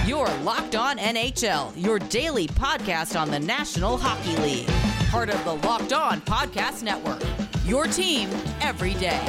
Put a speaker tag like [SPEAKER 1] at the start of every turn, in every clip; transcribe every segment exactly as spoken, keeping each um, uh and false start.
[SPEAKER 1] You're Locked On N H L, your daily podcast on the National Hockey League. Part of the Locked On Podcast Network, your team every day.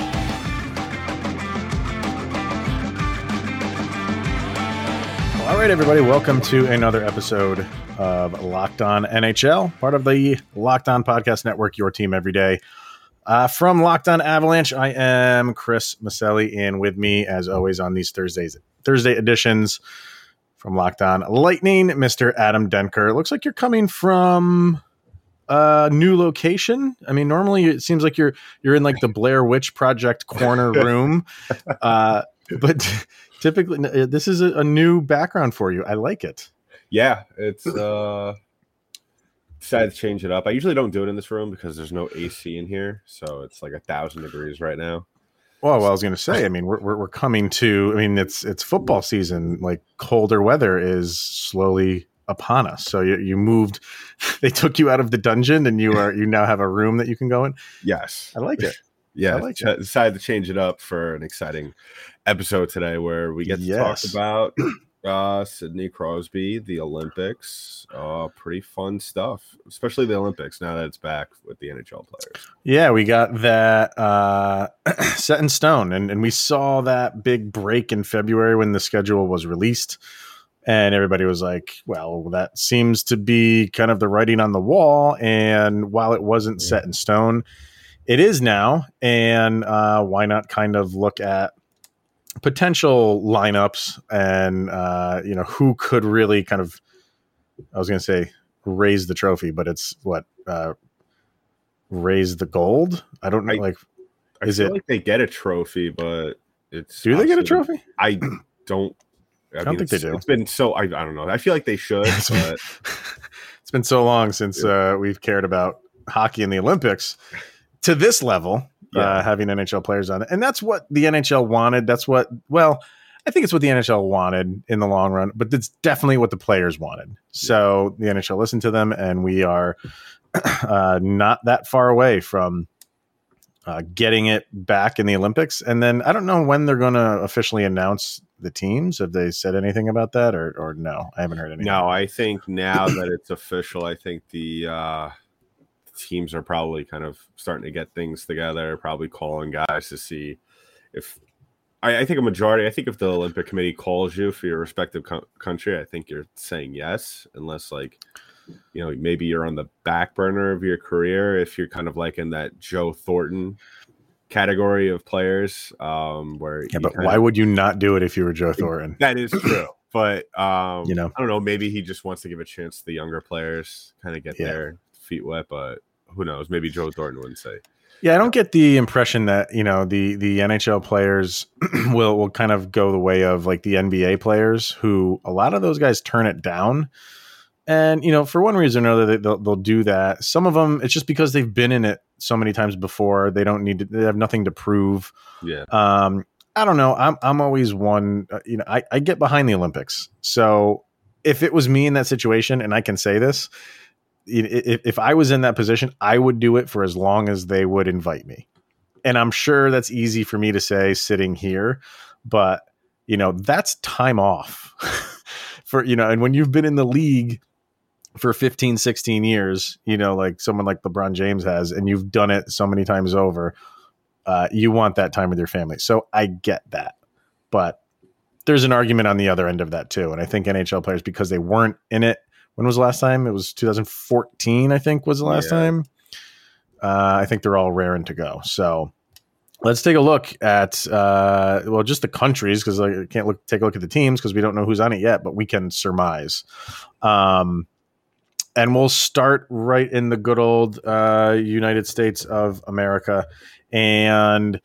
[SPEAKER 2] All right, everybody, welcome to another episode of Locked On N H L, part of the Locked On Podcast Network, your team every day. Uh, from Locked On Avalanche, I am Chris Maselli, and with me, as always, on these Thursdays, Thursday editions from Locked On Lightning, Mister Adam Denker. It looks like you're coming from a new location. I mean, normally it seems like you're you're in like the Blair Witch Project corner room, uh, but typically this is a, a new background for you. I like it.
[SPEAKER 3] Yeah, it's uh, decided to change it up. I usually don't do it in this room because there's no A C in here, so it's like a thousand degrees right now.
[SPEAKER 2] Well, well I was going to say, I mean, we're, we're we're coming to. I mean, it's it's football season. Like colder weather is slowly upon us. So you you moved. They took you out of the dungeon, and you are you now have a room that you can go in.
[SPEAKER 3] Yes,
[SPEAKER 2] I like it.
[SPEAKER 3] Yeah,
[SPEAKER 2] I like
[SPEAKER 3] ch-
[SPEAKER 2] it.
[SPEAKER 3] decided to change it up for an exciting episode today, where we get to
[SPEAKER 2] Yes.
[SPEAKER 3] talk about uh, Sidney Crosby, the Olympics. Uh, pretty fun stuff, especially the Olympics now that it's back with the N H L players.
[SPEAKER 2] Yeah, we got that uh, set in stone, and and we saw that big break in February when the schedule was released. And everybody was like, well, that seems to be kind of the writing on the wall. And while it wasn't set in stone, it is now. And uh, why not kind of look at potential lineups and, uh, you know, who could really kind of, I was going to say raise the trophy, but it's what, uh, raise the gold? I don't know.
[SPEAKER 3] I,
[SPEAKER 2] like,
[SPEAKER 3] I
[SPEAKER 2] is
[SPEAKER 3] feel
[SPEAKER 2] it,
[SPEAKER 3] like they get a trophy, but it's.
[SPEAKER 2] do they get a trophy?
[SPEAKER 3] I don't. I,
[SPEAKER 2] I don't
[SPEAKER 3] mean,
[SPEAKER 2] think they
[SPEAKER 3] it's-
[SPEAKER 2] do.
[SPEAKER 3] It's been so. I, I don't know. I feel like they should, but
[SPEAKER 2] It's been so long since uh, we've cared about hockey in the Olympics to this level,
[SPEAKER 3] Yeah.
[SPEAKER 2] uh, having N H L players on it. And that's what the N H L wanted. That's what, well, I think it's what the N H L wanted in the long run, but it's definitely what the players wanted. So the N H L listened to them, and we are uh, not that far away from uh, getting it back in the Olympics. And then I don't know when they're going to officially announce the teams. Have they said anything about that, or or no? I haven't heard anything.
[SPEAKER 3] no. I think now that it's official, I think the uh, teams are probably kind of starting to get things together. Probably calling guys to see if. I, I think a majority. I think if the Olympic Committee calls you for your respective co- country, I think you're saying yes, unless like, you know, maybe you're on the back burner of your career. If you're kind of like in that Joe Thornton category of players, um, where
[SPEAKER 2] Yeah,
[SPEAKER 3] you
[SPEAKER 2] but
[SPEAKER 3] kind
[SPEAKER 2] why
[SPEAKER 3] of-
[SPEAKER 2] would you not do it if you were Joe Thornton?
[SPEAKER 3] that is true. But um,
[SPEAKER 2] You know.
[SPEAKER 3] I don't know. Maybe he just wants to give a chance to the younger players, kind of get
[SPEAKER 2] Yeah.
[SPEAKER 3] their feet wet. But who knows? Maybe Joe Thornton wouldn't say.
[SPEAKER 2] Yeah, I don't get the impression that, you know, the the N H L players will will kind of go the way of like the N B A players, who a lot of those guys turn it down. And, you know, for one reason or another, they, they'll, they'll do that. Some of them, it's just because they've been in it so many times before. They don't need to, they have nothing to prove.
[SPEAKER 3] Yeah.
[SPEAKER 2] Um, I don't know. I'm I'm always one, uh, you know, I, I get behind the Olympics. So if it was me in that situation, and I can say this, if, if I was in that position, I would do it for as long as they would invite me. And I'm sure that's easy for me to say sitting here, but you know, that's time off for, you know, and when you've been in the league for fifteen, sixteen years, you know, like someone like LeBron James has, and you've done it so many times over, uh, you want that time with your family. So I get that, but there's an argument on the other end of that too. And I think N H L players, because they weren't in it, when was the last time? It was two thousand fourteen, I think was the last
[SPEAKER 3] Yeah.
[SPEAKER 2] time. Uh, I think they're all raring to go. So let's take a look at, uh, well, just the countries, because I can't look take a look at the teams because we don't know who's on it yet, but we can surmise. Um, and we'll start right in the good old uh, United States of America. And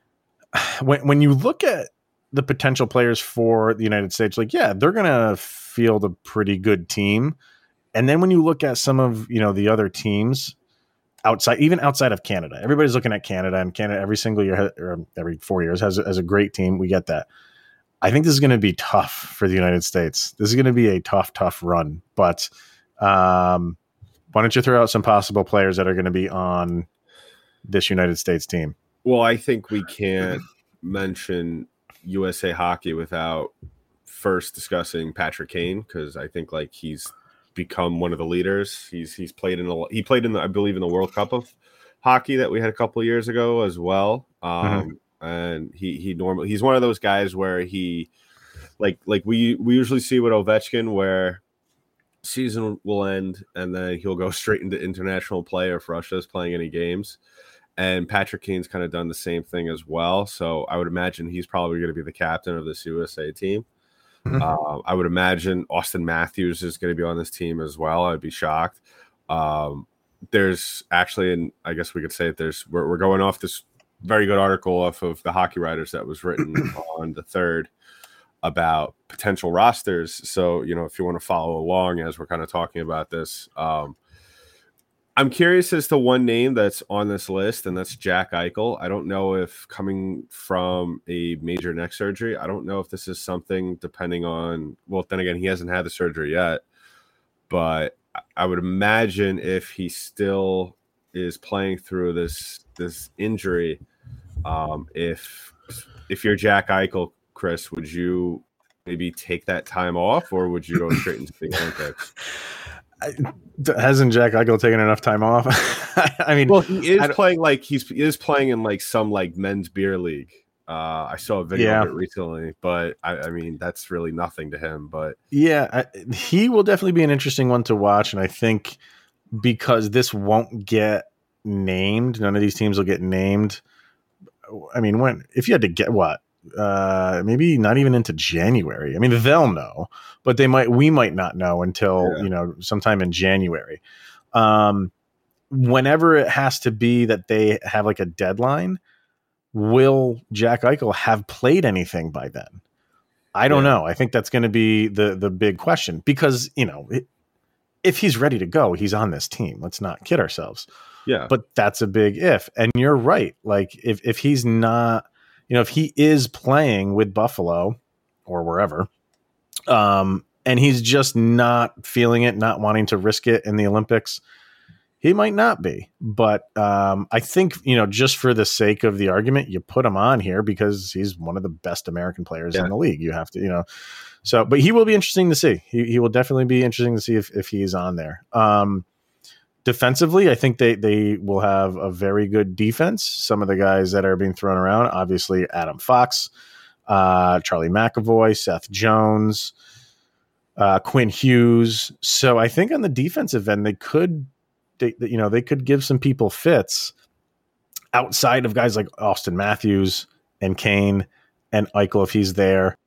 [SPEAKER 2] when when you look at the potential players for the United States, like, yeah, they're going to field a pretty good team. And then when you look at some of, you know, the other teams outside, even outside of Canada, everybody's looking at Canada, and Canada every single year or every four years has, has a great team. We get that. I think this is going to be tough for the United States. This is going to be a tough, tough run. But um, why don't you throw out some possible players that are going to be on this United States team?
[SPEAKER 3] Well, I think we can't mention U S A Hockey without first discussing Patrick Kane because I think like he's become one of the leaders. He's he's played in a, he played in the, I believe in the World Cup of hockey that we had a couple of years ago as well. Um, mm-hmm. And he he normally he's one of those guys where he like like we we usually see with Ovechkin where season will end and then he'll go straight into international play if Russia's playing any games. And Patrick Kane's kind of done the same thing as well. So I would imagine he's probably going to be the captain of this U S A team. Mm-hmm. Uh, I would imagine Austin Matthews is going to be on this team as well. I'd be shocked. Um, there's actually, and I guess we could say that there's, we're, we're going off this very good article off of the Hockey Writers that was written on the third about potential rosters. So, you know, if you want to follow along as we're kind of talking about this, um, I'm curious as to one name that's on this list, and that's Jack Eichel. I don't know if coming from a major neck surgery, I don't know if this is something depending on, well, then again, he hasn't had the surgery yet, but I would imagine if he still is playing through this this injury, um, if if you're Jack Eichel, Chris, would you maybe take that time off, or would you go straight into the Olympics?
[SPEAKER 2] Hasn't Jack Eichel taken enough time off? I mean,
[SPEAKER 3] well, he is playing like he's he is playing in like some like men's beer league. Uh, I saw a video yeah. of it recently, but I, I mean that's really nothing to him. But
[SPEAKER 2] yeah, I, he will definitely be an interesting one to watch, and I think because this won't get named, none of these teams will get named. I mean, when if you had to get what? Uh, maybe not even into January. I mean, they'll know, but they might, we might not know until, yeah. you know, sometime in January. Um, whenever it has to be that they have like a deadline, will Jack Eichel have played anything by then? I don't yeah. know. I think that's going to be the, the big question because, you know, it, if he's ready to go, he's on this team. Let's not kid ourselves.
[SPEAKER 3] Yeah.
[SPEAKER 2] But that's a big if. And you're right. Like if, if he's not, you know, if he is playing with Buffalo or wherever, um, and he's just not feeling it, not wanting to risk it in the Olympics, he might not be. But um, I think, you know, just for the sake of the argument, you put him on here because he's one of the best American players yeah. in the league. You have to, you know, so, but he will be interesting to see. He he will definitely be interesting to see if, if he's on there. Um, Defensively, I think they, they will have a very good defense. Some of the guys that are being thrown around, obviously Adam Fox, uh, Charlie McAvoy, Seth Jones, uh, Quinn Hughes. So I think on the defensive end, they could, they, you know, they could give some people fits outside of guys like Austin Matthews and Kane and Eichel if he's there.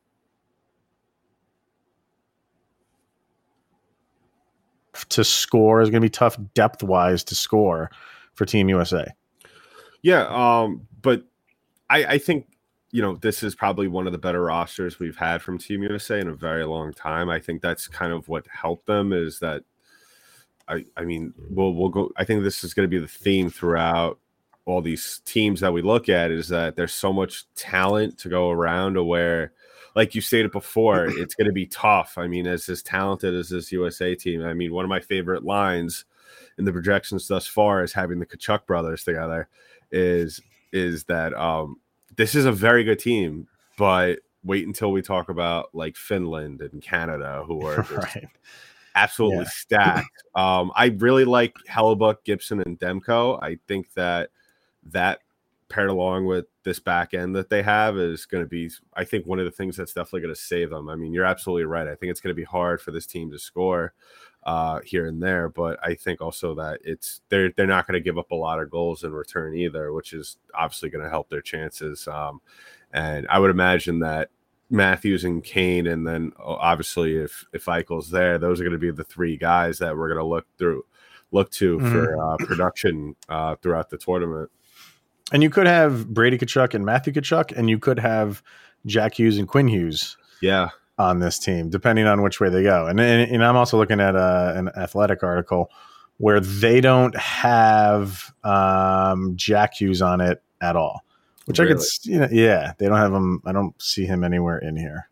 [SPEAKER 2] To score is going to be tough depth wise to score for Team U S A.
[SPEAKER 3] Yeah, um, but I, I think you know this is probably one of the better rosters we've had from Team U S A in a very long time. I think that's kind of what helped them is that I, I mean we'll we'll go. I think this is going to be the theme throughout all these teams that we look at is that there's so much talent to go around to where. Like you stated before, it's going to be tough. I mean, as as talented as this U S A team, I mean, one of my favorite lines in the projections thus far is having the Kachuk brothers together is is that um, this is a very good team, but wait until we talk about like Finland and Canada, who are right. absolutely yeah. stacked. Um, I really like Hellebuck, Gibson, and Demko. I think that that paired along with this back end that they have is going to be, I think, one of the things that's definitely going to save them. I mean, you're absolutely right. I think it's going to be hard for this team to score uh, here and there, but I think also that it's they're they're not going to give up a lot of goals in return either, which is obviously going to help their chances. Um, and I would imagine that Matthews and Kane, and then obviously if if Eichel's there, those are going to be the three guys that we're going to look through look to mm-hmm. for uh, production uh, throughout the tournament.
[SPEAKER 2] And you could have Brady Kachuk and Matthew Kachuk, and you could have Jack Hughes and Quinn Hughes
[SPEAKER 3] yeah.
[SPEAKER 2] on this team, depending on which way they go. And, and, and I'm also looking at a, an Athletic article where they don't have um, Jack Hughes on it at all, which really? I could, you know, yeah, they don't have him. I don't see him anywhere in here.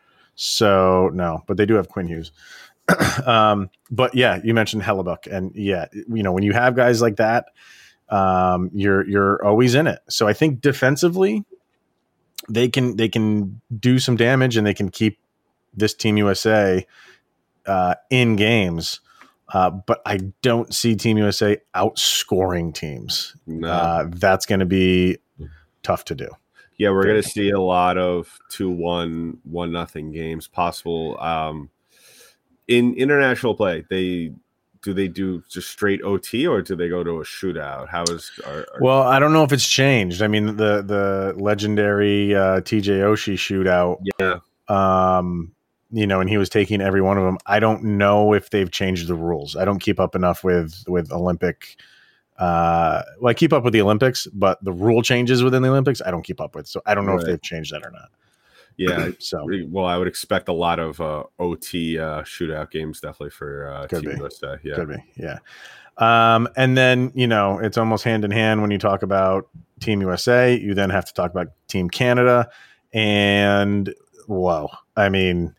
[SPEAKER 2] So, no, but they do have Quinn Hughes. um, but, yeah, you mentioned Hellebuck. And, yeah, you know, when you have guys like that, Um, you're you're always in it. So I think defensively, they can they can do some damage and they can keep this Team U S A uh, in games. Uh, but I don't see Team U S A outscoring teams.
[SPEAKER 3] No.
[SPEAKER 2] Uh, that's going to be tough to do.
[SPEAKER 3] Yeah, we're going to see a lot of two one, one nothing games possible. Um, in international play, they do they do just straight O T or do they go to a shootout? How is are, are...
[SPEAKER 2] Well, I don't know if it's changed. I mean, the the legendary uh, T J Oshie shootout.
[SPEAKER 3] Yeah.
[SPEAKER 2] Um, you know, and he was taking every one of them. I don't know if they've changed the rules. I don't keep up enough with with Olympic. Uh, well, I keep up with the Olympics, but the rule changes within the Olympics, I don't keep up with. So I don't know right. if they've changed that or not.
[SPEAKER 3] Yeah.
[SPEAKER 2] So
[SPEAKER 3] well, I would expect a lot of uh, O T uh, shootout games definitely for uh, Team
[SPEAKER 2] be.
[SPEAKER 3] U S A. Yeah,
[SPEAKER 2] could be. Yeah. Um, and then you know it's almost hand in hand when you talk about Team U S A. You then have to talk about Team Canada, and whoa, I mean.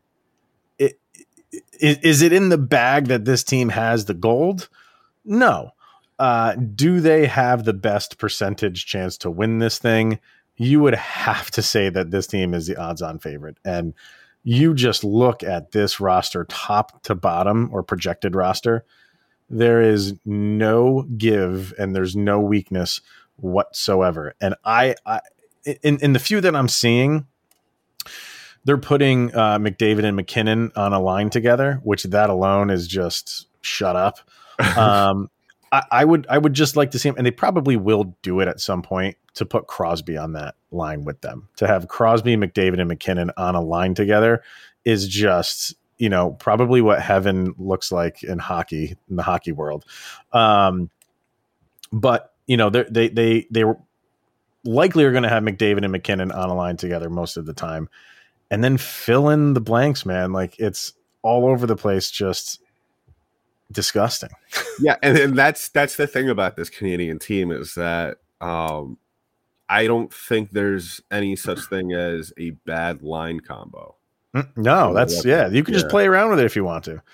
[SPEAKER 2] Is, is it in the bag that this team has the gold? No. Uh, do they have the best percentage chance to win this thing? You would have to say that this team is the odds-on favorite. And you just look at this roster top to bottom or projected roster. There is no give and there's no weakness whatsoever. And I, I in, in the few that I'm seeing, they're putting uh, McDavid and McKinnon on a line together, which that alone is just shut up. Um, I, I would I would just like to see them, and they probably will do it at some point, to put Crosby on that line with them. To have Crosby, McDavid, and McKinnon on a line together is just, you know, probably what heaven looks like in hockey, in the hockey world. Um, but, you know, they they they were likely are going to have McDavid and McKinnon on a line together most of the time. And then fill in the blanks, man. Like it's all over the place, just disgusting.
[SPEAKER 3] Yeah, and, and that's that's the thing about this Canadian team is that um, I don't think there's any such thing as a bad line combo.
[SPEAKER 2] No, that's yeah. You can yeah. just play around with it if you want to.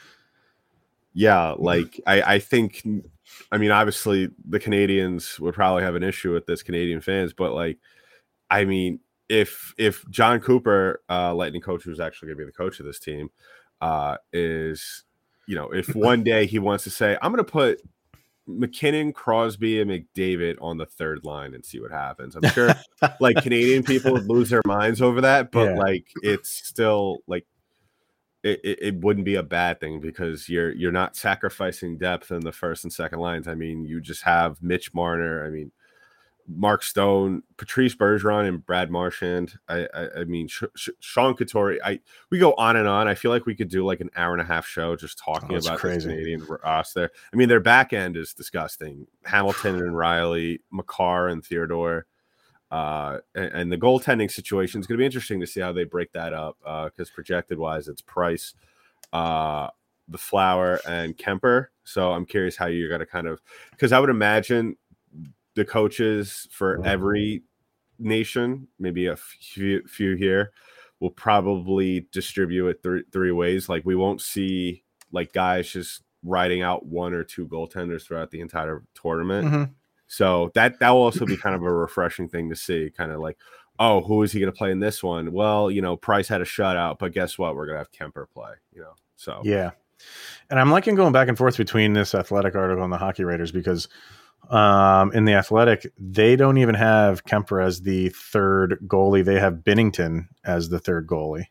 [SPEAKER 3] Yeah, like I, I think, I mean, obviously the Canadians would probably have an issue with this, Canadian fans, but like, I mean. If if John Cooper, uh, Lightning coach, who's actually going to be the coach of this team, uh, is, you know, if one day he wants to say, I'm going to put McKinnon, Crosby, and McDavid on the third line and see what happens. I'm sure like Canadian people would lose their minds over that, but yeah. like it's still like it, it, it wouldn't be a bad thing because you're you're not sacrificing depth in the first and second lines. I mean, you just have Mitch Marner. I mean. Mark Stone, Patrice Bergeron, and Brad Marchand. I, I, I mean, Sh- Sh- Sean Couturier. I we go on and on. I feel like we could do like an hour and a half show just talking
[SPEAKER 2] oh,
[SPEAKER 3] about
[SPEAKER 2] crazy.
[SPEAKER 3] this Canadian roster. I mean, their back end is disgusting. Hamilton and Riley, Makar and Theodore, uh, and, and the goaltending situation is going to be interesting to see how they break that up because uh, projected wise, it's Price, uh, the Flower, and Kemper. So I'm curious how you're going to kind of because I would imagine. The coaches for every nation, maybe a few, few here, will probably distribute it th- three ways. Like we won't see like guys just riding out one or two goaltenders throughout the entire tournament. Mm-hmm. So that that will also be kind of a refreshing thing to see. Kind of like, oh, who is he going to play in this one? Well, you know, Price had a shutout, but guess what? We're going to have Kemper play. You know, so
[SPEAKER 2] yeah. And I'm liking going back and forth between this Athletic article and the Hockey Writers because. Um, in the Athletic, they don't even have Kemper as the third goalie. They have Binnington as the third goalie.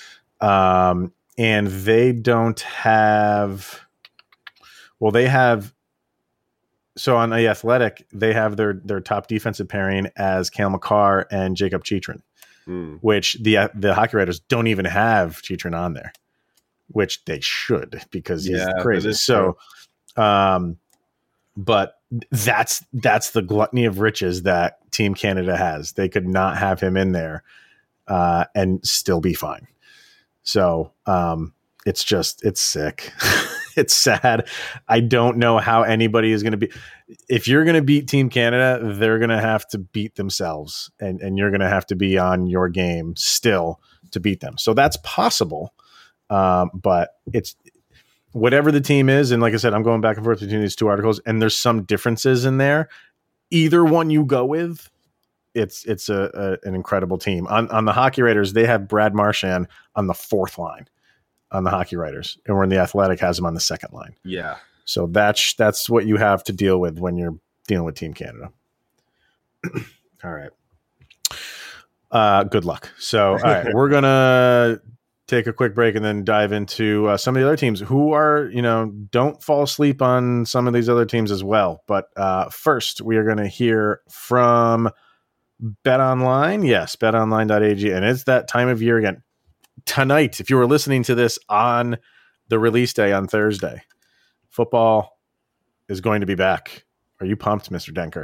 [SPEAKER 2] Um, and they don't have, well, they have, so on the Athletic, they have their, their top defensive pairing as Cale Makar and Jacob Chychrun, mm. which the, the Hockey Writers don't even have Chychrun on there, which they should because he's yeah, crazy. So, true. um, But that's that's the gluttony of riches that Team Canada has. They could not have him in there uh, and still be fine. So um, it's just it's sick. It's sad. I don't know how anybody is going to be. If you're going to beat Team Canada, they're going to have to beat themselves, and and you're going to have to be on your game still to beat them. So that's possible, um, but it's. Whatever the team is, and like I said, I'm going back and forth between these two articles, and there's some differences in there. Either one you go with, it's it's a, a an incredible team. On on the Hockey Writers, they have Brad Marchand on the fourth line on the Hockey Writers, and we're in the Athletic has him on the second line.
[SPEAKER 3] Yeah.
[SPEAKER 2] So that's that's what you have to deal with when you're dealing with Team Canada. All right. Uh, good luck. So, all right, we're gonna take a quick break and then dive into uh, some of the other teams who are, you know, don't fall asleep on some of these other teams as well. But uh, first, we are going to hear from BetOnline. Yes, bet online dot a g. And it's that time of year again. Tonight, if you were listening to this on the release day on Thursday, football is going to be back. Are you pumped, Mister Denker?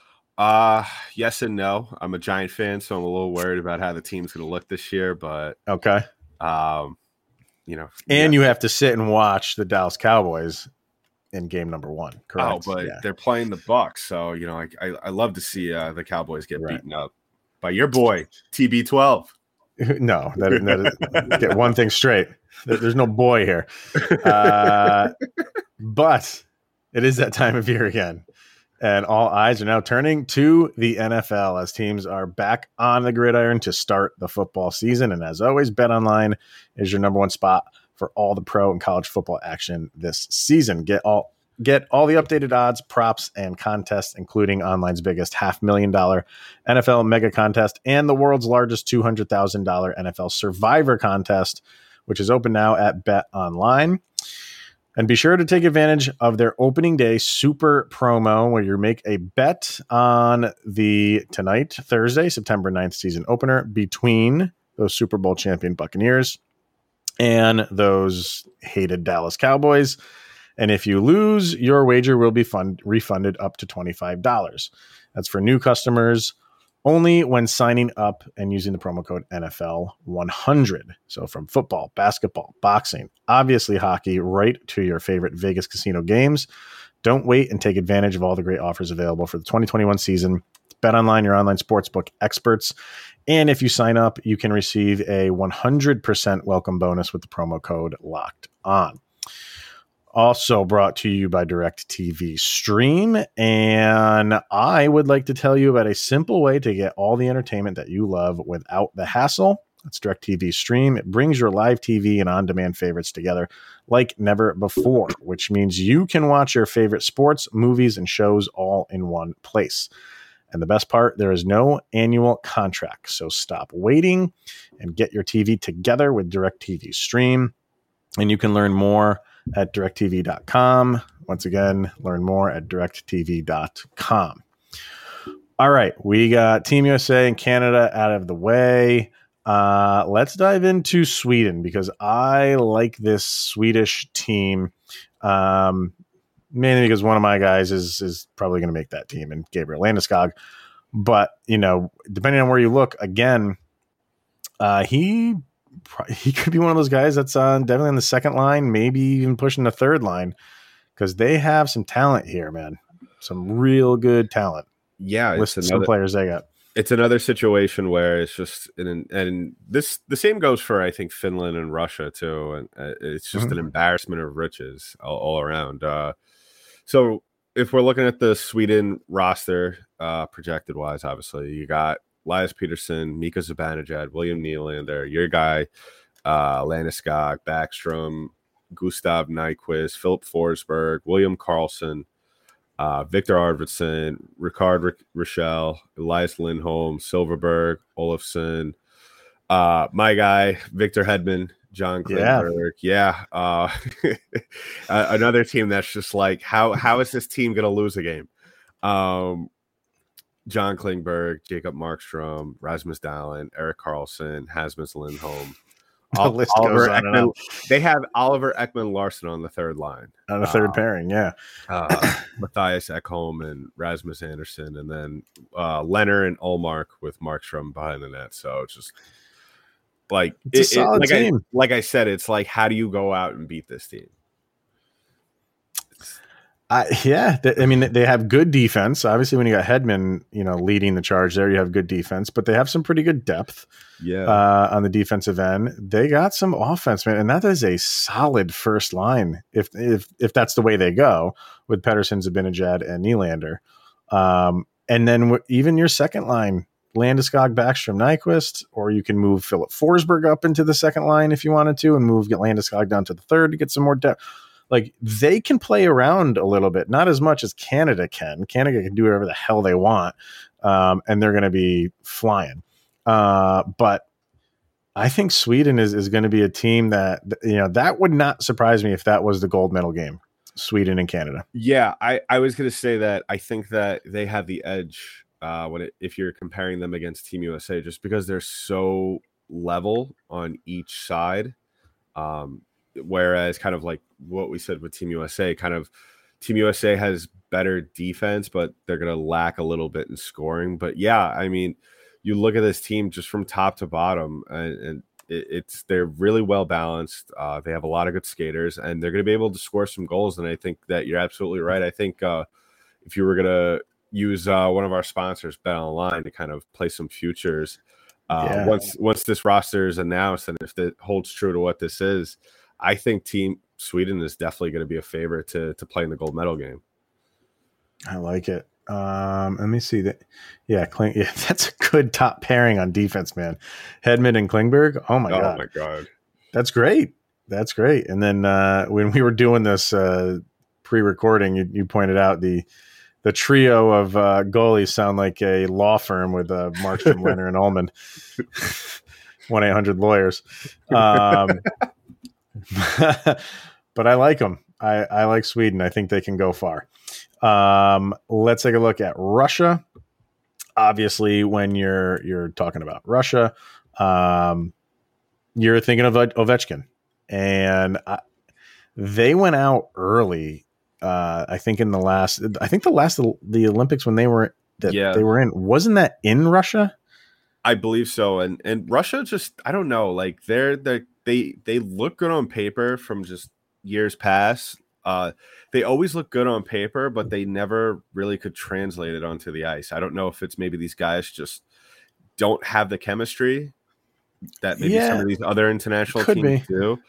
[SPEAKER 3] Uh, yes and no. I'm a Giant fan, so I'm a little worried about how the team's going to look this year. But
[SPEAKER 2] okay.
[SPEAKER 3] Um, you know,
[SPEAKER 2] and
[SPEAKER 3] yeah.
[SPEAKER 2] you have to sit and watch the Dallas Cowboys in game number one. Correct.
[SPEAKER 3] Oh, but
[SPEAKER 2] yeah.
[SPEAKER 3] they're playing the Bucs, so you know, I I, I love to see uh, the Cowboys get
[SPEAKER 2] right.
[SPEAKER 3] beaten up by your boy T B twelve.
[SPEAKER 2] No, that, that is, get one thing straight. There's no boy here, uh, but it is that time of year again. And all eyes are now turning to the N F L as teams are back on the gridiron to start the football season. And as always, BetOnline is your number one spot for all the pro and college football action this season. Get all get all the updated odds, props, and contests, including online's biggest half million dollar N F L mega contest and the world's largest two hundred thousand dollars N F L Survivor contest, which is open now at BetOnline. And be sure to take advantage of their opening day super promo where you make a bet on the tonight, Thursday, September ninth season opener between those Super Bowl champion Buccaneers and those hated Dallas Cowboys. And if you lose, your wager will be fund- refunded up to twenty-five dollars. That's for new customers only when signing up and using the promo code N F L one hundred. So from football, basketball, boxing, obviously hockey, right to your favorite Vegas casino games. Don't wait and take advantage of all the great offers available for the twenty twenty-one season. BetOnline, your online sportsbook experts. And if you sign up, you can receive a one hundred percent welcome bonus with the promo code Locked On. Also brought to you by DirecTV Stream. And I would like to tell you about a simple way to get all the entertainment that you love without the hassle. That's DirecTV Stream. It brings your live T V and on-demand favorites together like never before, which means you can watch your favorite sports, movies, and shows all in one place. And the best part, there is no annual contract. So stop waiting and get your T V together with DirecTV Stream. And you can learn more at direct t v dot com. Once again, learn more at direct t v dot com. All right, we got Team U S A and Canada out of the way. Uh, let's dive into Sweden because I like this Swedish team, um, mainly because one of my guys is is probably going to make that team, and Gabriel Landeskog. But you know, depending on where you look, again, uh, he. He could be one of those guys that's on definitely on the second line, maybe even pushing the third line, because they have some talent here, man. Some real good talent.
[SPEAKER 3] Yeah,
[SPEAKER 2] with
[SPEAKER 3] it's
[SPEAKER 2] some
[SPEAKER 3] another,
[SPEAKER 2] players they got.
[SPEAKER 3] It's another situation where it's just and and this the same goes for I think Finland and Russia too, and uh, it's just mm-hmm. an embarrassment of riches all, all around. Uh, so if we're looking at the Sweden roster, uh, projected wise, obviously you got Elias Peterson, Mika Zibanejad, William Nylander, your guy, uh, Landeskog, Backstrom, Gustav Nyquist, Philip Forsberg, William Karlsson, uh, Victor Arvidsson, Ricard R- Rochelle, Elias Lindholm, Silverberg, Olofsson, uh, my guy, Victor Hedman, John Klingberg. Yeah. yeah uh, another team that's just like, how how is this team going to lose a game? Um, John Klingberg, Jacob Markstrom, Rasmus Dahlin, Erik Karlsson, Rasmus Lindholm.
[SPEAKER 2] The Ol- list Oliver goes on
[SPEAKER 3] Ekman,
[SPEAKER 2] and on.
[SPEAKER 3] They have Oliver Ekman Larson on the third line.
[SPEAKER 2] On the third
[SPEAKER 3] um,
[SPEAKER 2] pairing, yeah.
[SPEAKER 3] Uh, Matthias Ekholm and Rasmus Andersson, and then uh, Leonard and Ullmark with Markstrom behind the net. So it's just like,
[SPEAKER 2] it's
[SPEAKER 3] it,
[SPEAKER 2] a solid
[SPEAKER 3] it, like,
[SPEAKER 2] team.
[SPEAKER 3] I, like I said, it's like, how do you go out and beat this team?
[SPEAKER 2] Uh, yeah, th- I mean, they have good defense. Obviously, when you got Hedman, you know, leading the charge there, you have good defense, but they have some pretty good depth.
[SPEAKER 3] Yeah,
[SPEAKER 2] uh, on the defensive end, they got some offense, man, and that is a solid first line. If if if that's the way they go with Pettersson, Zibanejad, and Nylander, um, and then w- even your second line Landeskog, Backstrom, Nyquist, or you can move Philip Forsberg up into the second line if you wanted to, and move get Landeskog down to the third to get some more depth. Like, they can play around a little bit, not as much as Canada can. Canada can do whatever the hell they want, um, and they're going to be flying. Uh, but I think Sweden is, is going to be a team that, you know, that would not surprise me if that was the gold medal game, Sweden and Canada.
[SPEAKER 3] Yeah, I, I was going to say that I think that they have the edge uh, when it, if you're comparing them against Team U S A, just because they're so level on each side. Um, whereas kind of like what we said with Team U S A, kind of Team U S A has better defense, but they're going to lack a little bit in scoring. But yeah, I mean, you look at this team just from top to bottom, and, and it, it's they're really well balanced. Uh, they have a lot of good skaters, and they're going to be able to score some goals. And I think that you're absolutely right. I think uh, if you were going to use uh, one of our sponsors, Bet Online, to kind of play some futures, uh, yeah. once once this roster is announced, and if it holds true to what this is, I think Team Sweden is definitely going to be a favorite to to play in the gold medal game.
[SPEAKER 2] I like it. Um, let me see that. Yeah, Kling, yeah, that's a good top pairing on defense, man. Hedman and Klingberg. Oh my
[SPEAKER 3] oh
[SPEAKER 2] god.
[SPEAKER 3] Oh my god.
[SPEAKER 2] That's great. That's great. And then uh, when we were doing this uh, pre-recording, you, you pointed out the the trio of uh, goalies sound like a law firm with uh, Markstrom, Leonard, and Ullman. one eight hundred lawyers. Um, but I like them. I, I like Sweden. I think they can go far. Um, let's take a look at Russia. Obviously, when you're you're talking about Russia, um, you're thinking of Ovechkin, and I, they went out early. Uh, I think in the last, I think the last the Olympics when they were that
[SPEAKER 3] yeah.
[SPEAKER 2] they were in, wasn't that in Russia?
[SPEAKER 3] I believe so. And and Russia just, I don't know, like they're they they they look good on paper from just years past. Uh, they always look good on paper, but they never really could translate it onto the ice. I don't know if it's maybe these guys just don't have the chemistry that maybe yeah, some of these other international teams be. do.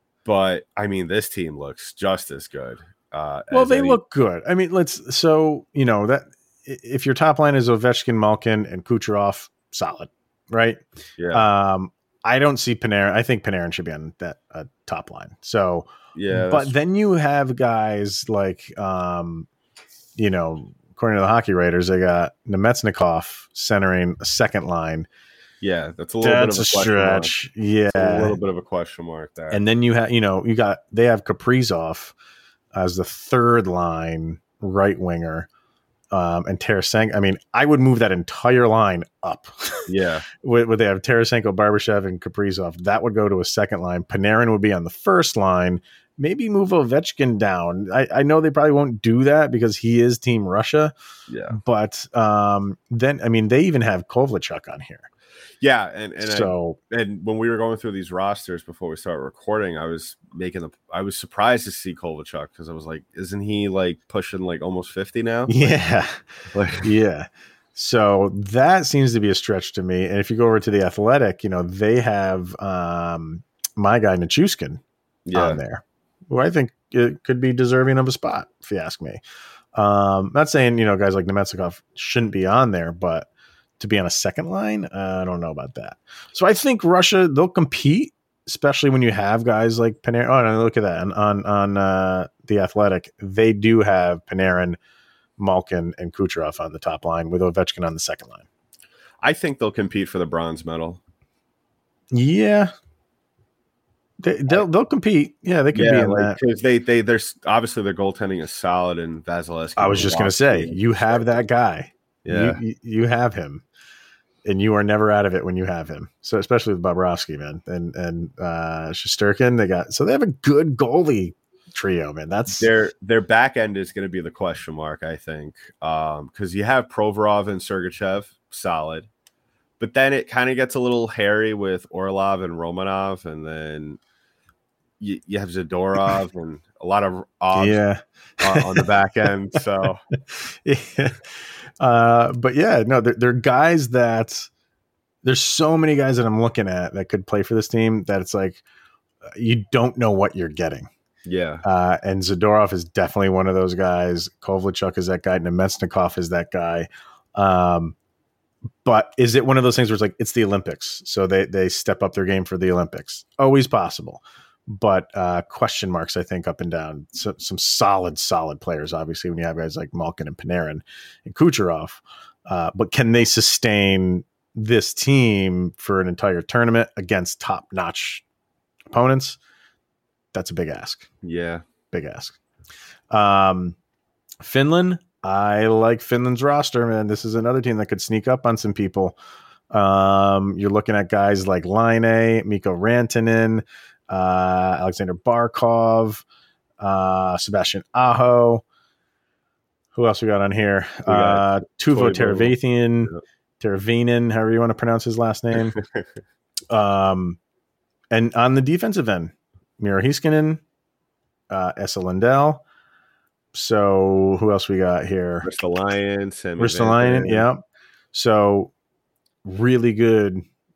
[SPEAKER 3] But I mean, this team looks just as good. Uh,
[SPEAKER 2] well,
[SPEAKER 3] as
[SPEAKER 2] they
[SPEAKER 3] any-
[SPEAKER 2] look good. I mean, let's so you know that if your top line is Ovechkin, Malkin, and Kucherov, solid, right?
[SPEAKER 3] Yeah.
[SPEAKER 2] Um, I don't see Panarin. I think Panarin should be on that uh, top line. So.
[SPEAKER 3] Yeah,
[SPEAKER 2] but then you have guys like, um, you know, according to the Hockey Writers, they got Nemetsnikov centering a second line.
[SPEAKER 3] Yeah, that's a little
[SPEAKER 2] that's
[SPEAKER 3] bit of a,
[SPEAKER 2] a stretch.
[SPEAKER 3] Mark.
[SPEAKER 2] Yeah,
[SPEAKER 3] that's a little bit of a question mark there.
[SPEAKER 2] And then you have, you know, you got they have Kaprizov as the third line right winger, um, and Tarasenko. I mean, I would move that entire line up.
[SPEAKER 3] Yeah,
[SPEAKER 2] would, would they have Tarasenko, Barbashev, and Kaprizov? That would go to a second line. Panarin would be on the first line. Maybe move Ovechkin down. I, I know they probably won't do that because he is Team Russia.
[SPEAKER 3] Yeah.
[SPEAKER 2] But um, then, I mean, they even have Kovalchuk on here.
[SPEAKER 3] Yeah. And, and,
[SPEAKER 2] so,
[SPEAKER 3] I, and when we were going through these rosters before we started recording, I was making the, I was surprised to see Kovalchuk because I was like, isn't he like pushing like almost fifty now?
[SPEAKER 2] Yeah.
[SPEAKER 3] Like,
[SPEAKER 2] yeah. So that seems to be a stretch to me. And if you go over to the Athletic, you know, they have um, my guy Nichushkin
[SPEAKER 3] yeah.
[SPEAKER 2] on there, who I think it could be deserving of a spot, if you ask me. Um, not saying, you know, guys like Nemetsnikov shouldn't be on there, but to be on a second line, uh, I don't know about that. So I think Russia, they'll compete, especially when you have guys like Panarin. Oh, no, look at that. On, on, on uh, the Athletic, they do have Panarin, Malkin, and Kucherov on the top line with Ovechkin on the second line.
[SPEAKER 3] I think they'll compete for the bronze medal.
[SPEAKER 2] Yeah. They, they'll they'll compete. Yeah, they could
[SPEAKER 3] yeah,
[SPEAKER 2] be in
[SPEAKER 3] like,
[SPEAKER 2] that.
[SPEAKER 3] Because they they there's obviously their goaltending is solid, and Vasilevsky.
[SPEAKER 2] I was just gonna say, you have that guy.
[SPEAKER 3] Yeah,
[SPEAKER 2] you, you have him, and you are never out of it when you have him. So especially with Bobrovsky, man, and and uh, Shesterkin, they got so they have a good goalie trio, man. That's
[SPEAKER 3] their their back end is going to be the question mark, I think, um, because you have Provorov and Sergachev, solid, but then it kind of gets a little hairy with Orlov and Romanov, and then. You, you have Zadorov and a lot of odds
[SPEAKER 2] yeah.
[SPEAKER 3] uh, on the back end. So,
[SPEAKER 2] yeah. Uh, but yeah, no, they're, they're guys that there's so many guys that I'm looking at that could play for this team that it's like you don't know what you're getting.
[SPEAKER 3] Yeah.
[SPEAKER 2] Uh, and Zadorov is definitely one of those guys. Kovalchuk is that guy. Nemetsnikov is that guy. Um, But is it one of those things where it's like it's the Olympics, so they they step up their game for the Olympics? Always possible, but uh, question marks I think up and down. So, some solid, solid players. Obviously, when you have guys like Malkin and Panarin and Kucherov, uh, but can they sustain this team for an entire tournament against top-notch opponents? That's a big ask.
[SPEAKER 3] Yeah,
[SPEAKER 2] big ask. Um, Finland. I like Finland's roster, man. This is another team that could sneak up on some people. Um, you're looking at guys like Laine, Mikko Rantanen, uh, Alexander Barkov, uh, Sebastian Aho. Who else we got on here? Uh, Tuvo Teravainen, yeah. Teravainen, however you want to pronounce his last name. um, and on the defensive end, Miro Heiskanen, uh, Esa Lindell. So who else we got here?
[SPEAKER 3] Ristolainen,
[SPEAKER 2] Ristolainen, yeah. So really good.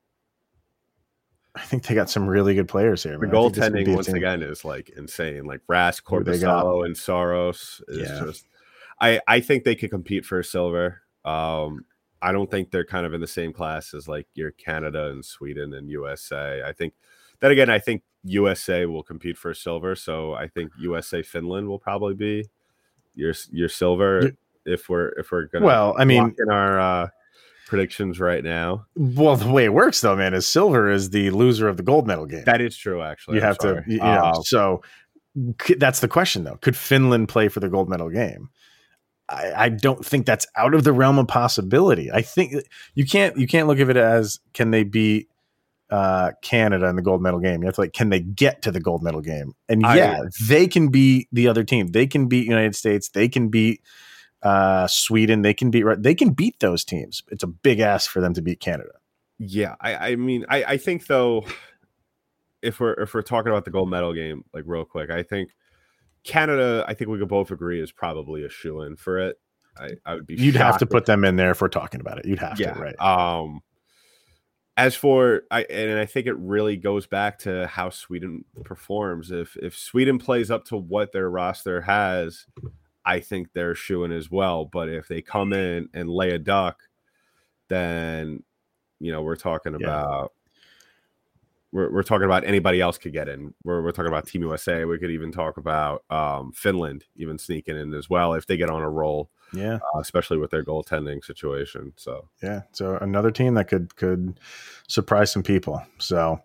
[SPEAKER 2] I think they got some really good players here.
[SPEAKER 3] The goaltending once again is like insane. Like Rask, Korpisalo, and Saros is yeah. just. I I think they could compete for silver. Um, I don't think they're kind of in the same class as like your Canada and Sweden and U S A. I think then again, I think U S A will compete for silver. So I think U S A Finland will probably be your your silver You're, if we're if we're gonna
[SPEAKER 2] well I mean
[SPEAKER 3] in our uh predictions right now.
[SPEAKER 2] Well, the way it works though, man, is silver is the loser of the gold medal game.
[SPEAKER 3] That is true. Actually,
[SPEAKER 2] you
[SPEAKER 3] I'm
[SPEAKER 2] have
[SPEAKER 3] sorry.
[SPEAKER 2] to you know
[SPEAKER 3] uh,
[SPEAKER 2] so that's the question though. Could Finland play for the gold medal game? I, I don't think that's out of the realm of possibility. I think you can't you can't look at it as can they beat uh Canada in the gold medal game. You have to like, can they get to the gold medal game? And yeah, I, they can beat the other team. They can beat United States. They can beat uh Sweden. They can beat they can beat those teams. It's a big ask for them to beat Canada.
[SPEAKER 3] Yeah, I, I mean, I, I think though, if we're if we're talking about the gold medal game, like real quick, I think Canada, I think we could both agree is probably a shoo-in for it. I, I would be.
[SPEAKER 2] You'd have to put them in there if we're talking about it. You'd have
[SPEAKER 3] yeah,
[SPEAKER 2] to, right?
[SPEAKER 3] Um. As for, I and I think it really goes back to how Sweden performs. If if Sweden plays up to what their roster has, I think they're shoo-in as well. But if they come in and lay a duck, then you know we're talking
[SPEAKER 2] yeah.
[SPEAKER 3] about we're we're talking about anybody else could get in. We're we're talking about Team U S A. We could even talk about um, Finland even sneaking in as well if they get on a roll.
[SPEAKER 2] Yeah,
[SPEAKER 3] uh, especially with their goaltending situation. So
[SPEAKER 2] yeah, so another team that could could surprise some people. So,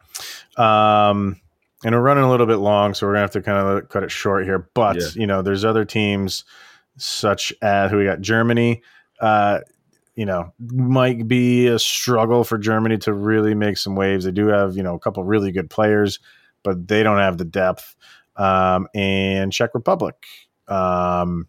[SPEAKER 2] um, and we're running a little bit long, so we're gonna have to kind of cut it short here. But yeah. you know, there's other teams such as who we got Germany. Uh, you know, might be a struggle for Germany to really make some waves. They do have you know a couple really good players, but they don't have the depth. Um, and Czech Republic. Um,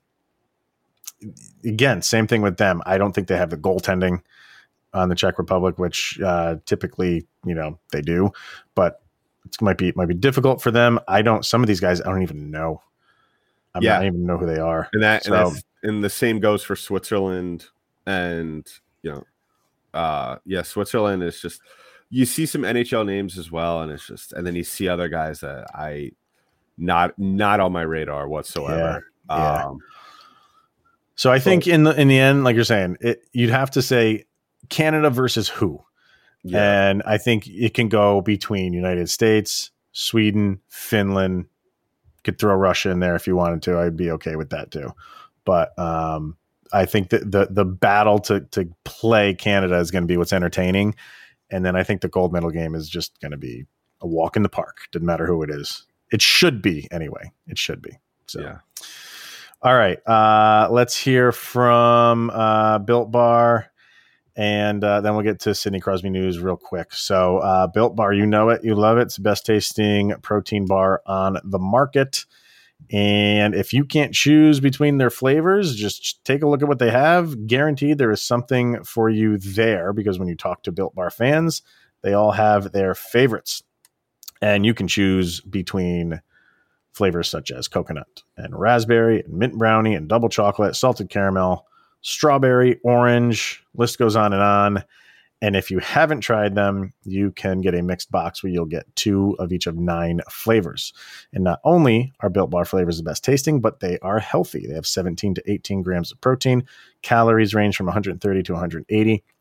[SPEAKER 2] Again, same thing with them. I don't think they have the goaltending on the Czech Republic, which uh, typically, you know, they do. But it might be it might be difficult for them. I don't. Some of these guys, I don't even know. I'm
[SPEAKER 3] yeah.
[SPEAKER 2] not, I don't even know who they are.
[SPEAKER 3] And that,
[SPEAKER 2] so,
[SPEAKER 3] and, that's, and the same goes for Switzerland. And you know, uh, yeah, Switzerland is just. You see some N H L names as well, and it's just, and then you see other guys that I not not on my radar whatsoever.
[SPEAKER 2] Yeah. yeah.
[SPEAKER 3] Um,
[SPEAKER 2] So I think in the in the end, like you're saying, it, you'd have to say Canada versus who, yeah. and I think it can go between United States, Sweden, Finland. Could throw Russia in there if you wanted to. I'd be okay with that too. But um, I think that the the battle to to play Canada is going to be what's entertaining, and then I think the gold medal game is just going to be a walk in the park. Doesn't matter who it is. It should be anyway. It should be. So.
[SPEAKER 3] Yeah.
[SPEAKER 2] All right, uh, let's hear from uh, Built Bar, and uh, then we'll get to Sidney Crosby news real quick. So uh, Built Bar, you know it, you love it. It's the best tasting protein bar on the market. And if you can't choose between their flavors, just take a look at what they have. Guaranteed there is something for you there, because when you talk to Built Bar fans, they all have their favorites. And you can choose between flavors such as coconut and raspberry and mint brownie and double chocolate, salted caramel, strawberry, orange, list goes on and on. And if you haven't tried them, you can get a mixed box where you'll get two of each of nine flavors. And not only are Built Bar flavors the best tasting, but they are healthy. They have seventeen to eighteen grams of protein. Calories range from one hundred thirty to one hundred eighty.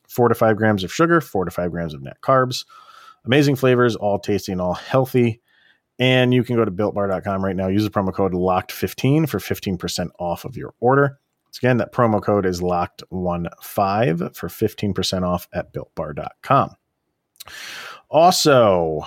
[SPEAKER 2] Four to five grams of sugar, four to five grams of net carbs. Amazing flavors, all tasty and all healthy. And you can go to built bar dot com right now. Use the promo code locked fifteen for fifteen percent off of your order. Once again, that promo code is locked fifteen for fifteen percent off at built bar dot com. Also,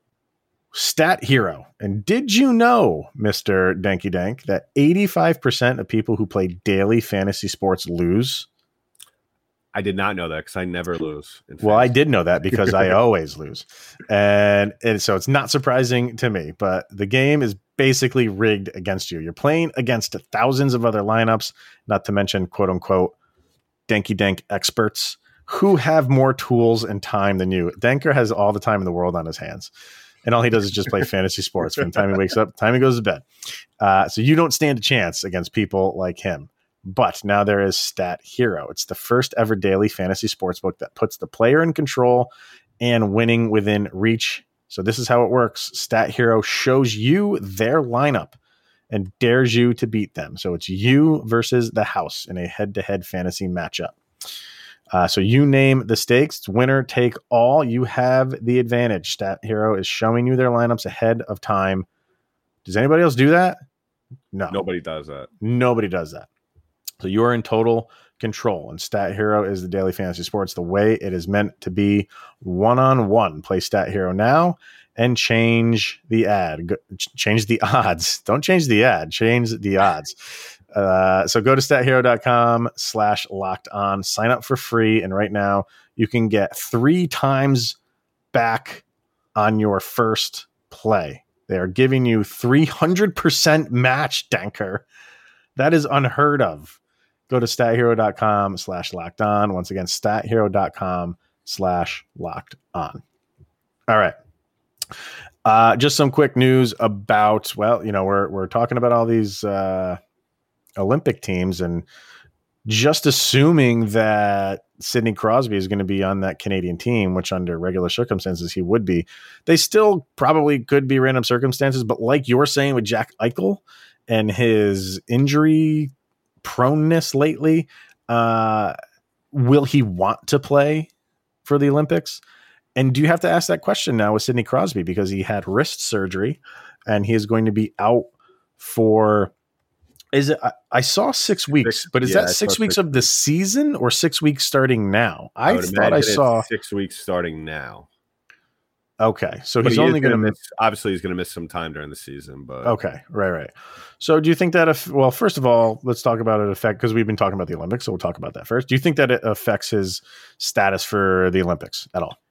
[SPEAKER 2] Stat Hero. And did you know, Mister Danky Dank, that eighty-five percent of people who play daily fantasy sports lose?
[SPEAKER 3] I did not know that because I never lose.
[SPEAKER 2] Well, I did know that because I always lose. And, and so it's not surprising to me, but the game is basically rigged against you. You're playing against thousands of other lineups, not to mention, quote unquote, Danky Dank experts who have more tools and time than you. Danker has all the time in the world on his hands. And all he does is just play fantasy sports from the time he wakes up, time he goes to bed. Uh, so you don't stand a chance against people like him. But now there is Stat Hero. It's the first ever daily fantasy sportsbook that puts the player in control and winning within reach. So this is how it works. Stat Hero shows you their lineup and dares you to beat them. So it's you versus the house in a head-to-head fantasy matchup. Uh, so you name the stakes. It's winner take all. You have the advantage. Stat Hero is showing you their lineups ahead of time. Does anybody else do that? No.
[SPEAKER 3] Nobody does that.
[SPEAKER 2] Nobody does that. So you are in total control. And Stat Hero is the daily fantasy sports the way it is meant to be, one-on-one. Play Stat Hero now and change the ad. Go, ch- change the odds. Don't change the ad. Change the odds. Uh, so go to stat hero dot com slash locked on. Sign up for free. And right now you can get three times back on your first play. They are giving you three hundred percent match, Danker. That is unheard of. Go to stat hero dot com slash locked on. Once again, stat hero dot com slash locked on. All right. Uh, just some quick news about, well, you know, we're, we're talking about all these, uh, Olympic teams and just assuming that Sidney Crosby is going to be on that Canadian team, which under regular circumstances he would be. They still probably could be random circumstances, but like you're saying with Jack Eichel and his injury proneness lately, uh, will he want to play for the Olympics? And do you have to ask that question now with Sidney Crosby because he had wrist surgery and he is going to be out for, is it, I, I saw six weeks, but is yeah, that six weeks six of the season or six weeks starting now? I, I thought I saw
[SPEAKER 3] six weeks starting now.
[SPEAKER 2] Okay. So
[SPEAKER 3] but
[SPEAKER 2] he's
[SPEAKER 3] he
[SPEAKER 2] only going to
[SPEAKER 3] miss, obviously he's going to miss some time during the season, but
[SPEAKER 2] okay. Right. Right. So do you think that if, well, first of all, let's talk about it affect, because we've been talking about the Olympics. So we'll talk about that first. Do you think that it affects his status for the Olympics at all?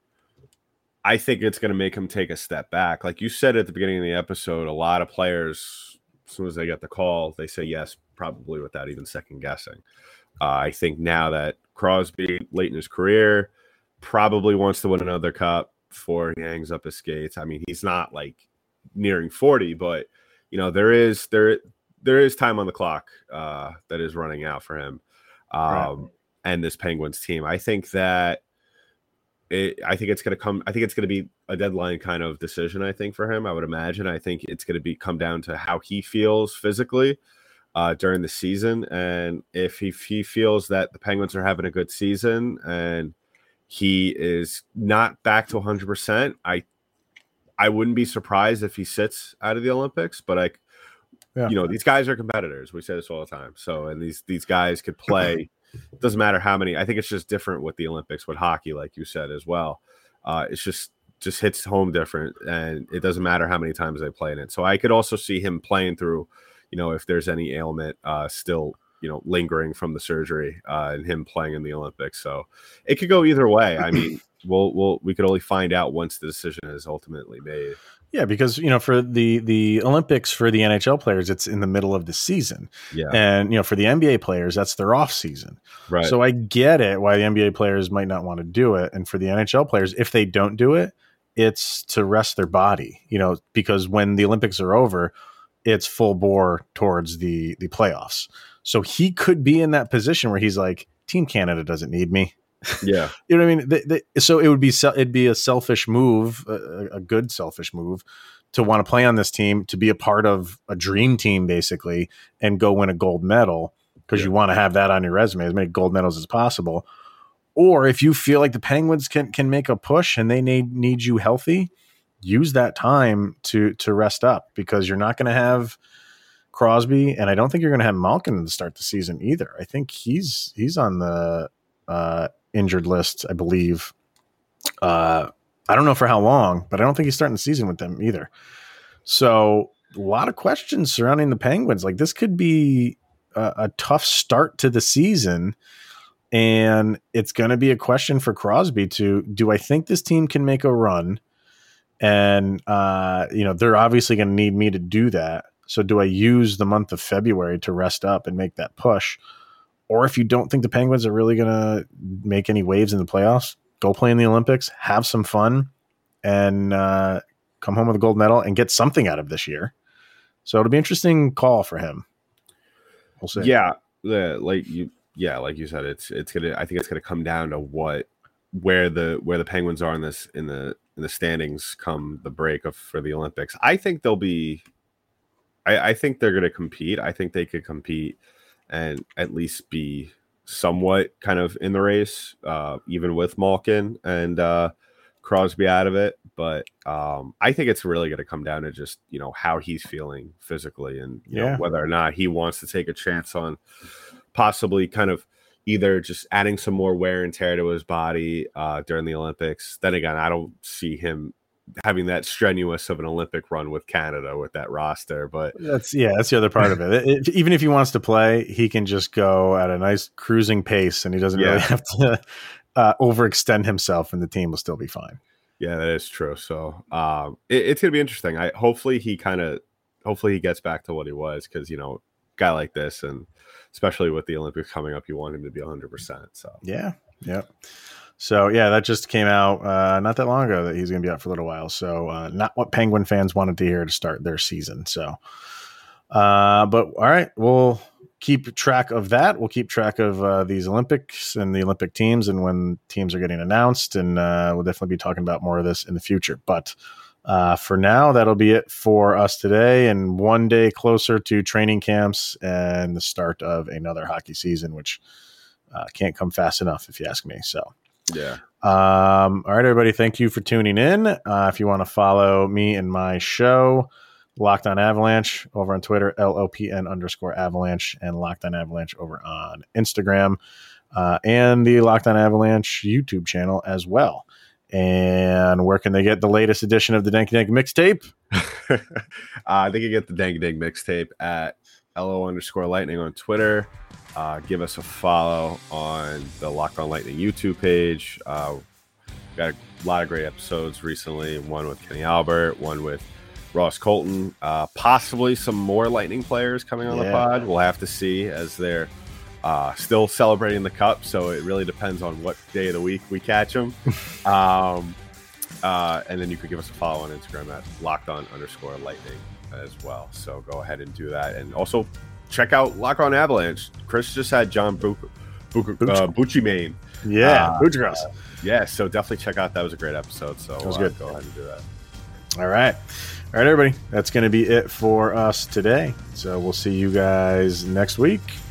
[SPEAKER 3] I think it's going to make him take a step back. Like you said at the beginning of the episode, a lot of players, as soon as they get the call, they say yes, probably without even second guessing. Uh, I think now that Crosby, late in his career, probably wants to win another cup before he hangs up his skates. I mean, he's not like nearing forty, but you know, there is there there is time on the clock uh, that is running out for him um, right. and this Penguins team. I think that it, I think it's going to come. I think it's going to be a deadline kind of decision. I think for him, I would imagine. I think it's going to be come down to how he feels physically uh, during the season, and if he, if he feels that the Penguins are having a good season and he is not back to one hundred percent, I I wouldn't be surprised if he sits out of the Olympics. But I, yeah. you know, these guys are competitors. We say this all the time. So, and these these guys could play. It doesn't matter how many. I think it's just different with the Olympics, with hockey, like you said as well. Uh, it's just just hits home different, and it doesn't matter how many times they play in it. So I could also see him playing through, you know, if there's any ailment uh, still, you know, lingering from the surgery uh, and him playing in the Olympics. So it could go either way. I mean, we'll we'll we could only find out once the decision is ultimately made. Yeah,
[SPEAKER 2] because, you know, for the, the Olympics for the N H L players, it's in the middle of the season.
[SPEAKER 3] Yeah.
[SPEAKER 2] And, you know, for the N B A players, that's their off season.
[SPEAKER 3] Right.
[SPEAKER 2] So I get it why the N B A players might not want to do it. And for the N H L players, if they don't do it, it's to rest their body, you know, because when the Olympics are over, it's full bore towards the, the playoffs. So he could be in that position where he's like, Team Canada doesn't need me.
[SPEAKER 3] Yeah.
[SPEAKER 2] You know what I mean? The, the, so it would be, it'd be a selfish move, a, a good selfish move to want to play on this team, to be a part of a dream team basically and go win a gold medal because yeah. you want to have that on your resume, as many gold medals as possible. or if you feel like the Penguins can can make a push and they need need you healthy, use that time to to rest up, because you're not going to have Crosby, and I don't think you're going to have Malkin to start the season either. I think he's he's on the uh, injured list, I believe. Uh, I don't know for how long, but I don't think he's starting the season with them either. So a lot of questions surrounding the Penguins. Like, this could be a, a tough start to the season, and it's going to be a question for Crosby to, do I think this team can make a run? And, uh, you know, they're obviously going to need me to do that. So do I use the month of February to rest up and make that push? Or if you don't think the Penguins are really going to make any waves in the playoffs, go play in the Olympics, have some fun, and uh, come home with a gold medal and get something out of this year. So it'll be an interesting call for him. We'll see.
[SPEAKER 3] Yeah, the, like you, yeah, like you said, it's it's gonna. I think it's gonna come down to what where the where the Penguins are in this in the in the standings come the break of for the Olympics. I think they'll be. I, I think they're gonna compete. I think they could compete and at least be somewhat kind of in the race, uh, even with Malkin and uh, Crosby out of it. But um, I think it's really going to come down to just, you know, how he's feeling physically, and you
[SPEAKER 2] yeah.
[SPEAKER 3] know, whether or not he wants to take a chance on possibly kind of either just adding some more wear and tear to his body uh, during the Olympics. Then again, I don't see him having that strenuous of an Olympic run with Canada with that roster, but
[SPEAKER 2] that's yeah, that's the other part of it. It, it. Even if he wants to play, he can just go at a nice cruising pace, and he doesn't yeah. really have to uh, overextend himself, and the team will still be fine.
[SPEAKER 3] Yeah, that is true. So um, it, it's gonna be interesting. I hopefully he kind of hopefully he gets back to what he was, because you know, guy like this, and especially with the Olympics coming up, you want him to be one hundred percent. So
[SPEAKER 2] yeah, yeah. So, yeah, that just came out uh, not that long ago that he's going to be out for a little while. So, uh, not what Penguin fans wanted to hear to start their season. So, uh, but all right, we'll keep track of that. We'll keep track of uh, these Olympics and the Olympic teams and when teams are getting announced. And uh, we'll definitely be talking about more of this in the future. But uh, for now, that'll be it for us today. And one day closer to training camps and the start of another hockey season, which uh, can't come fast enough, if you ask me. So.
[SPEAKER 3] Yeah.
[SPEAKER 2] Um, all right, everybody. Thank you for tuning in. Uh, if you want to follow me and my show, Locked On Avalanche over on Twitter, L O P N underscore Avalanche, and Locked On Avalanche over on Instagram, uh, and the Locked On Avalanche YouTube channel as well. And where can they get the latest edition of the Danky Dank mixtape?
[SPEAKER 3] uh, they can get the Danky Dank mixtape at L O underscore Lightning on Twitter. Uh, give us a follow on the Locked On Lightning YouTube page. Uh, got a lot of great episodes recently. One with Kenny Albert, one with Ross Colton. Uh, possibly some more Lightning players coming on yeah. the pod. We'll have to see, as they're uh, still celebrating the Cup. So it really depends on what day of the week we catch them. um, uh, and then you could give us a follow on Instagram at Locked On underscore Lightning as well. So go ahead and do that. And also, check out Lock On Avalanche. Chris just had John Bucci uh, Bucci Main.
[SPEAKER 2] Yeah,
[SPEAKER 3] uh,
[SPEAKER 2] Bucci
[SPEAKER 3] uh, yeah, so definitely check out. That was a great episode. So
[SPEAKER 2] that was
[SPEAKER 3] uh,
[SPEAKER 2] good.
[SPEAKER 3] Go ahead and do that.
[SPEAKER 2] All right. All right, everybody. That's going to be it for us today. So we'll see you guys next week.